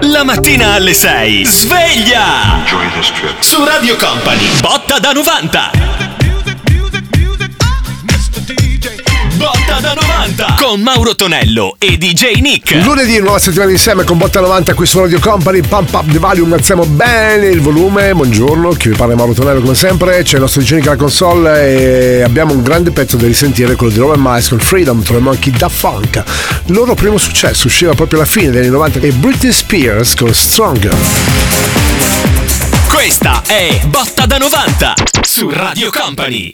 La mattina alle 6. Sveglia! Su Radio Company. Botta da 90. Botta da 90 con Mauro Tonello e DJ Nick. Lunedì, nuova settimana insieme con Botta 90 qui su Radio Company. Pump up the volume, alziamo bene il volume. Buongiorno, chi vi parla è Mauro Tonello come sempre. C'è il nostro DJ Nick alla console e abbiamo un grande pezzo da risentire, quello di Roman Miles con Freedom. Troviamo anche Da Funk. Il loro primo successo usciva proprio alla fine degli anni 90 e Britney Spears con Stronger. Questa è Botta da 90 su Radio Company.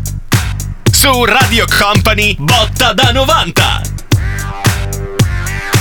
su Radio Company, Botta da 90.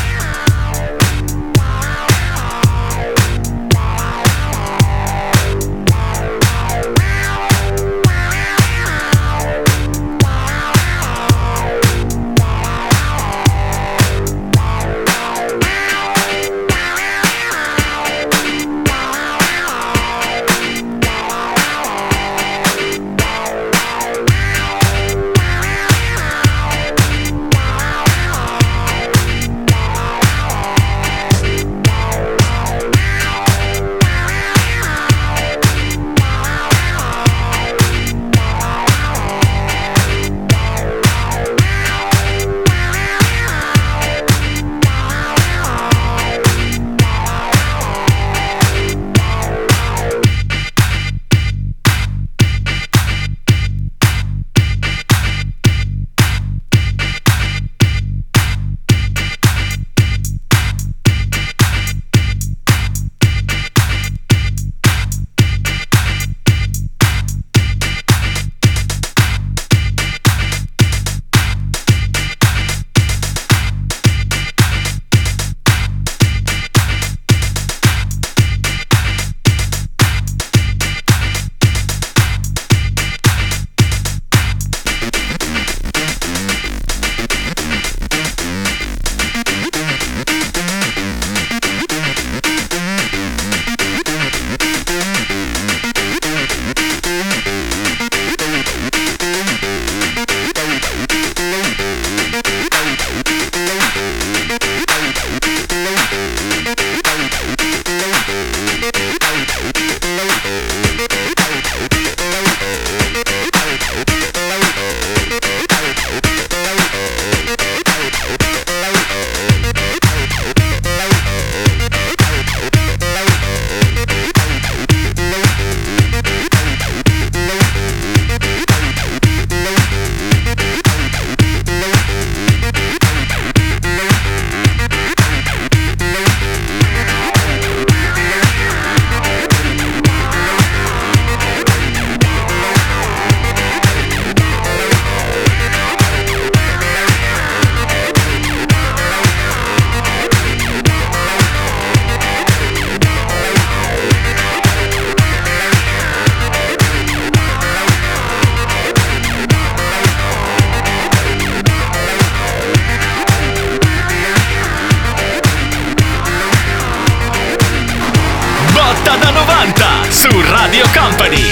Radio Company.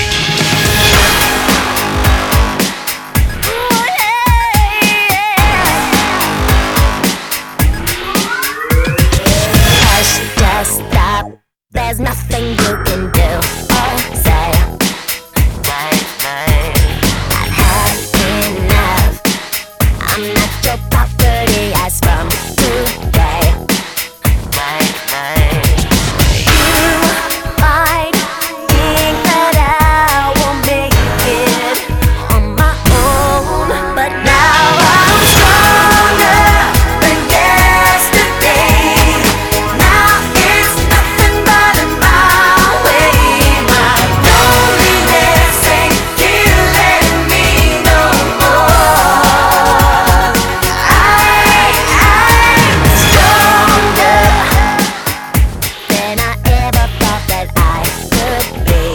Just stop. There's nothing you can do or say. I've had enough. I'm not your property as from today. You might think that I won't make it on my own, but now I'm stronger than yesterday. Now it's nothing but my way. My loneliness ain't killing me no more. I'm stronger than I ever thought that I could be.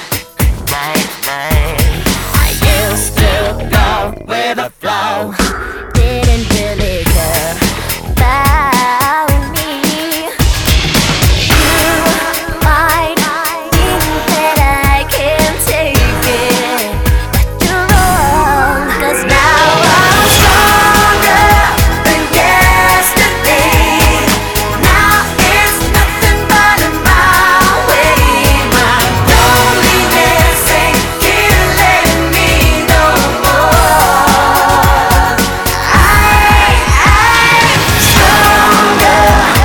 I used to go with the flow, didn't really care about me. You might think that I can take it, but you're wrong. 'Cause now I'm stronger than yesterday. Now it's nothing but my way. My loneliness ain't killing me no more. I'm stronger.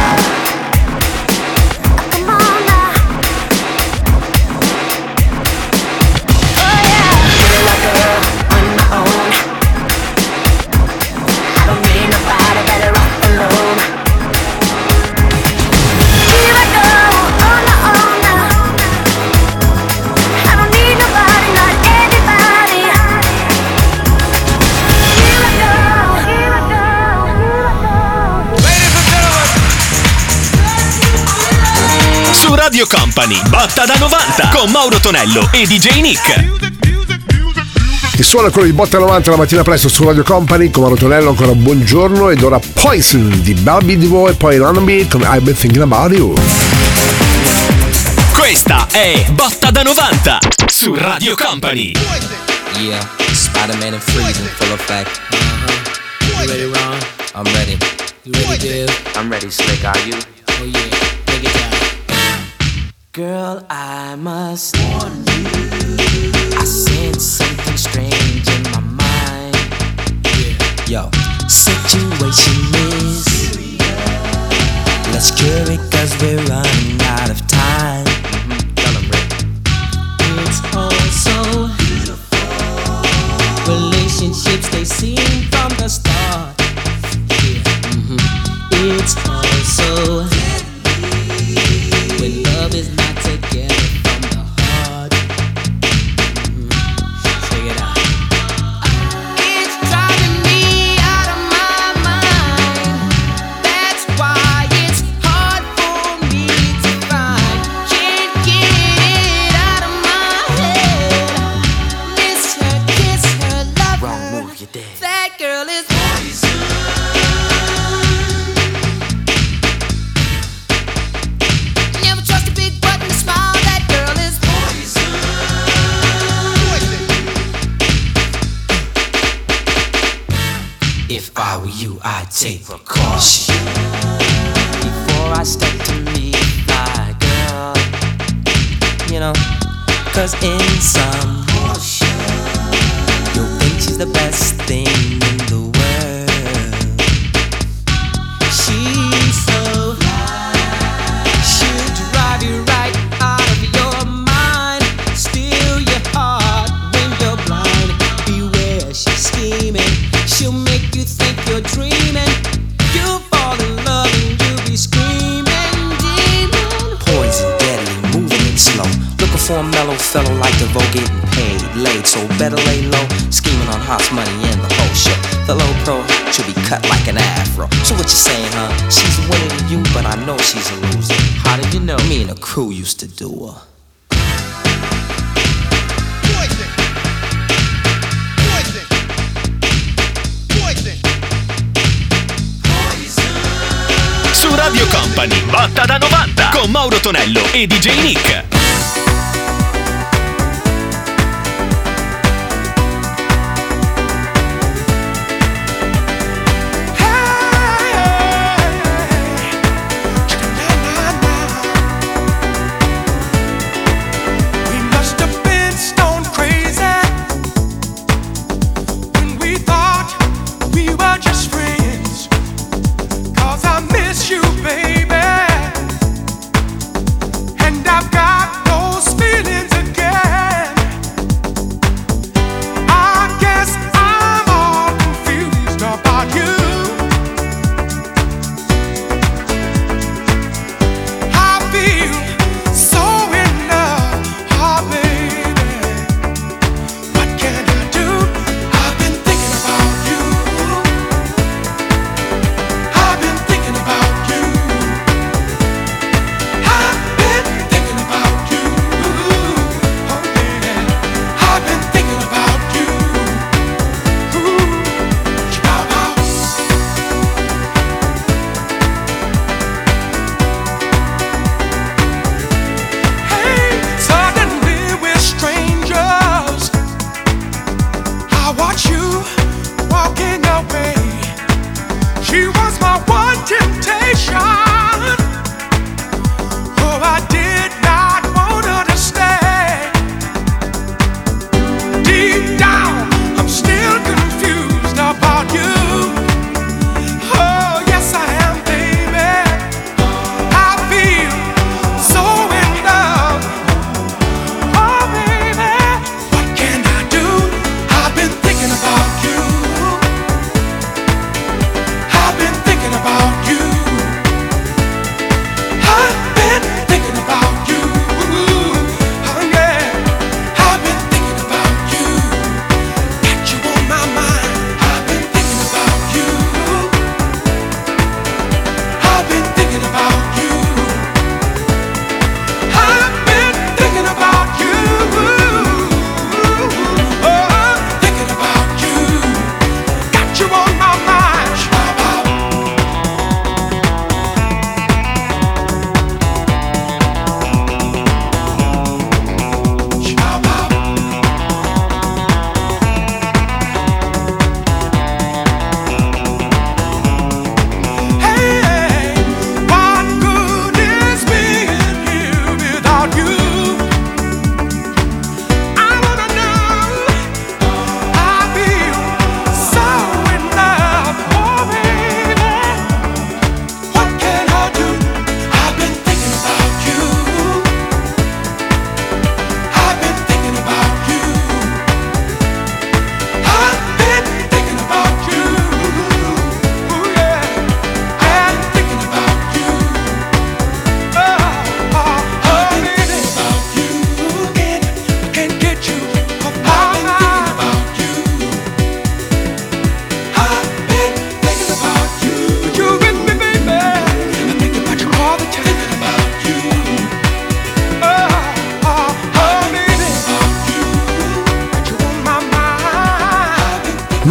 Come on now. Oh yeah. Feel like a girl on my own. I don't need nobody, better off alone. Here I go on my own now. I don't need nobody, not anybody. Here I go, here I go, here I go. Su Radio Company, Botta da 90 con Mauro Tonello e DJ Nick. Il suono è quello di Botta 90 la mattina presto su Radio Company con Mauro Tonello, ancora buongiorno, ed ora Poison di Barbie Divo e poi Runaway con I've Been Thinking About You. Questa è Botta da 90 su Radio Company. Yeah, Spider-Man and freezing full effect. You ready, Ron? I'm ready. You ready, Div? I'm ready, Slick, are you? Oh yeah, take it down. Girl, I must warn you. I sense something strange in my mind. Yo, situation is. Let's cure it 'cause we're running out of time. Tell 'em, Rick. It's all so beautiful. Relationships, they seem from the start. Yeah. It's all so when love is not together from the heart. Check it out. It's driving me out of my mind. That's why it's hard for me to find. Can't get it out of my head. Miss her, kiss her, love Wrong her. move, you're dead. That girl is poison. Never trust a big button to smile. That girl is poison. If I were you, I'd take precaution before I step to meet my girl. You know, 'cause in some portion, you'll think she's the best thing in the world. She's so she'll drive you right out of your mind, steal your heart when you're blind. Beware, she's scheming. She'll make you think you're dreaming. You'll fall in love and you'll be screaming, demon. Poison, deadly, moving it slow. Looking for a mellow fellow like DeVoe, getting paid, laid, so better lay low. Scheming on hot money and the whole show. The low pro should be cut like an afro. So what you saying, huh? She's a winner to you, but I know she's a loser. How did you know? Me and the crew used to do her. Su Radio Company, Botta da 90 con Mauro Tonello e DJ Nick.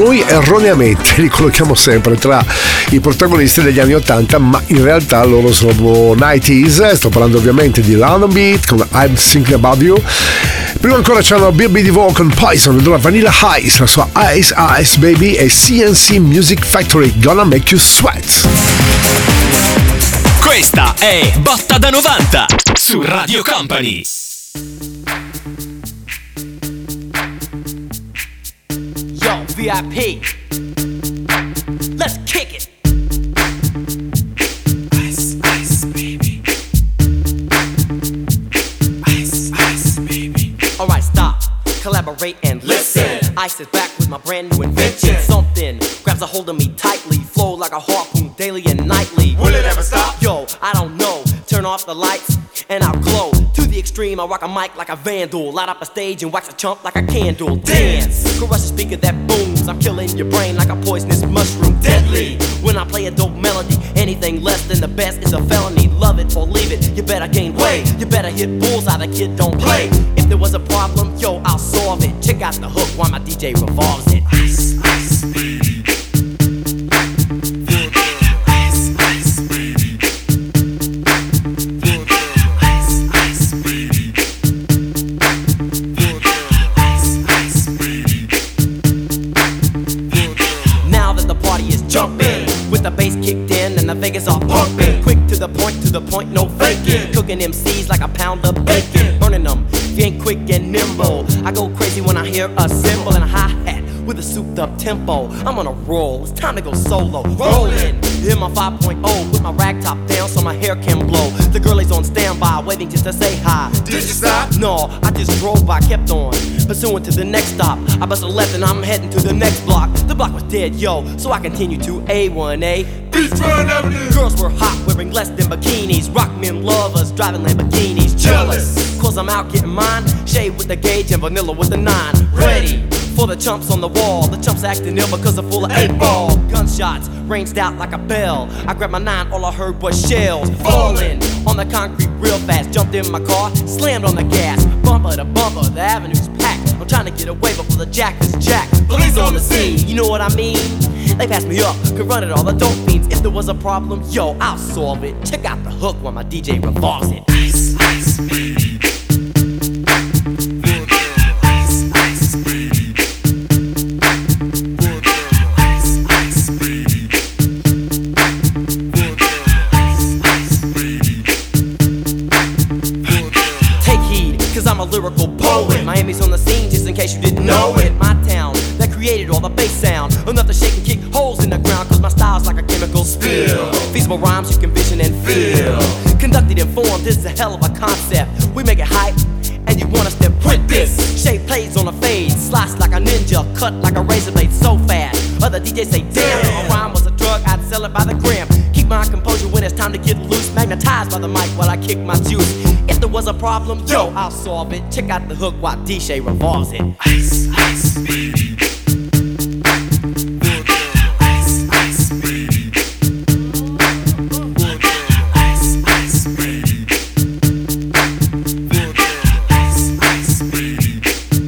noi erroneamente li collochiamo sempre tra i protagonisti degli anni 80, ma in realtà loro sono 90s. Sto parlando ovviamente di London Beat con I'm Thinking About You. Prima ancora c'hanno Bill DeVoe con Poison, allora Vanilla Ice, la sua Ice Ice Baby, e CNC Music Factory, Gonna Make You Sweat. Questa è Botta da 90 su Radio Company. Yo, VIP, let's kick it. Ice, ice, baby. Ice, ice, baby. Alright, stop, collaborate and listen. Ice is back with my brand new invention. Something grabs a hold of me tightly, flow like a harpoon daily and nightly. Will it ever stop? Yo, I don't know. Turn off the lights and I'll glow. To the extreme, I rock a mic like a vandal. Light up a stage and wax a chump like a candle. Dance, crush a speaker that booms. I'm killing your brain like a poisonous mushroom. Deadly, when I play a dope melody. Anything less than the best is a felony. Love it or leave it, you better gain weight. You better hit bullseye, the kid don't play. If there was a problem, yo, I'll solve it. Check out the hook while my DJ revolves it. Ice, ice, baby. Jumping with the bass kicked in and the Vegas all pumping. Quick to the point, no faking. Cooking MCs like a pound of bacon. Burning them, if you ain't quick and nimble. I go crazy when I hear a cymbal and a hi-hat with a souped up tempo. I'm on a roll, it's time to go solo. Rolling, hit my 5.0 with my rag top down so my hair can blow. The girl is on standby, waiting just to say hi. Did you stop? No, I just drove by, kept on pursuing to the next stop. I bust a left and I'm heading to the next block. The block was dead, yo, so I continued to A1A. Beachfront Avenue. Girls were hot, wearing less than bikinis. Rock men lovers, driving Lamborghinis. Jealous, cause I'm out getting mine. Shade with the gauge and vanilla with the 9. Ready for the chumps on the wall. The chumps acting ill because they're full of 8-ball. Gunshots ranged out like a bell. I grabbed my 9, all I heard was shells falling on the concrete real fast. Jumped in my car, slammed on the gas. Bumper to bumper, the avenue's packed. I'm trying to get away before the jack is jacked. Police on the scene, you know what I mean? They passed me up, could run it all the dope fiends. If there was a problem, yo, I'll solve it. Check out the hook while my DJ revolves it. Ice, ice, baby. I'm a lyrical poet. Miami's on the scene, just in case you didn't know it. My town that created all the bass sound, enough to shake and kick holes in the ground. Cause my style's like a chemical spill. Feasible rhymes you can vision and feel. Conducted in form, this is a hell of a concept. We make it hype, and you want us to print this. Shape plays on a fade, slice like a ninja, cut like a razor blade so fast. Other DJs say, damn, if a rhyme was a drug, I'd sell it by the gram. Keep my composure when it's time to get loose. Magnetized by the mic while I kick my juice. If there was a problem, yo, I'll solve it. Check out the hook while DJ revolves it. Ice, ice, baby. Ice, ice, baby. Ice, ice, baby. Ice, ice, baby.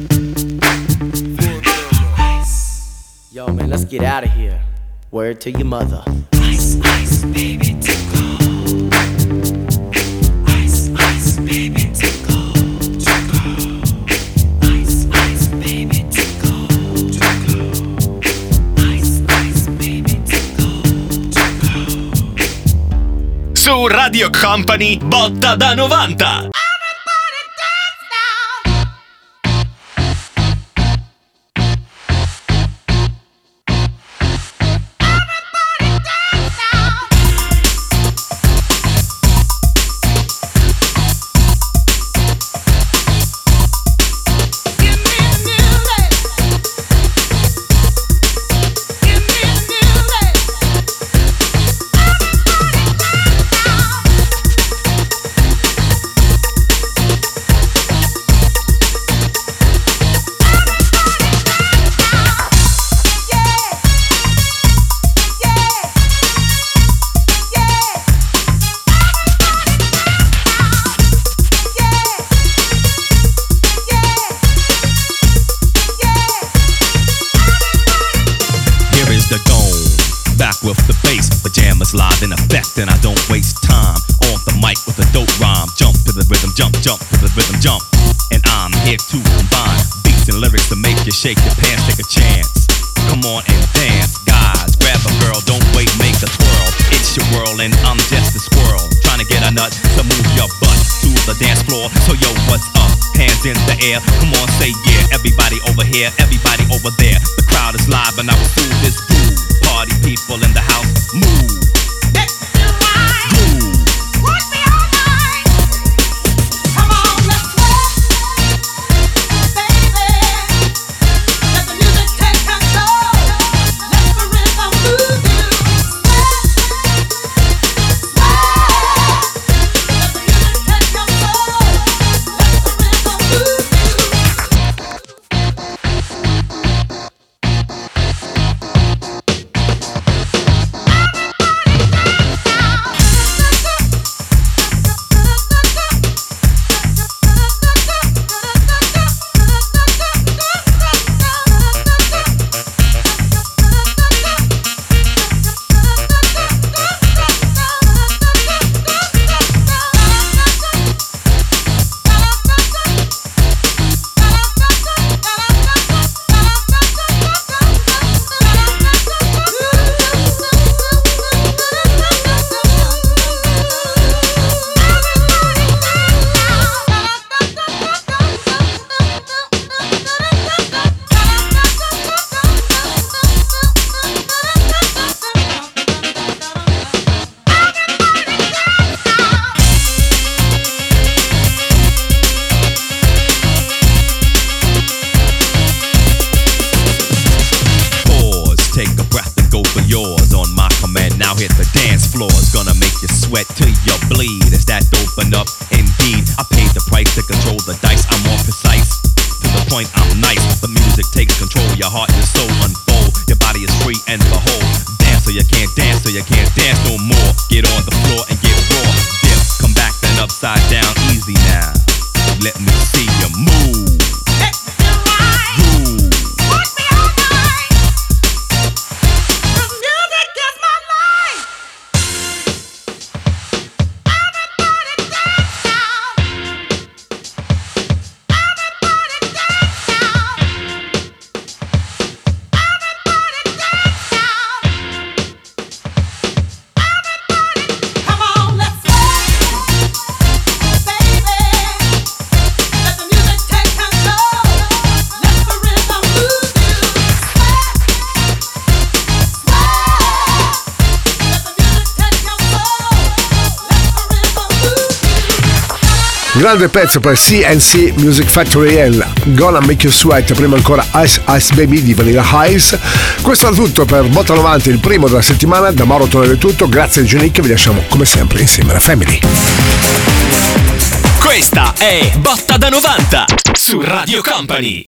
Yo, man, let's get out of here. Word to your mother. Ice, ice, baby, to go. Ice, ice, baby, to go. To go. Ice, ice, baby, to go. To go. Ice, ice, baby, to go. To go. Su Radio Company, Botta da 90. is live in effect and I don't waste time. On the mic with a dope rhyme. Jump to the rhythm, jump to the rhythm, jump. And I'm here to combine beats and lyrics to make you shake your pants, take a chance. Come on and dance, guys. Grab a girl, don't wait, make a twirl. It's your world and I'm just a squirrel. Trying to get a nut to move your butt to the dance floor. So yo, what's up? Hands in the air. Come on, say yeah. Everybody over here, everybody over there. The crowd is live and I will do this groove. Party people in the house, move. Groove. Sweat till you bleed. Is that open up? Indeed, I paid the price to control the dice. I'm more precise, to the point I'm nice. The music takes control, your heart and soul unfold. Your body is free and behold. Dance so you can't dance, so you can't dance no more. Get on the floor and get raw. Dip, come back then upside down, easy now. Let me see you move. Groove. Grande pezzo per CNC Music Factory e Gonna Make You Sweat, prima ancora Ice Ice Baby di Vanilla Ice. Questo è tutto per Botta 90, il primo della settimana. Da Mauro Tonello è tutto, grazie a Genic, vi lasciamo come sempre insieme alla Family. Questa è Botta da 90 su Radio Company.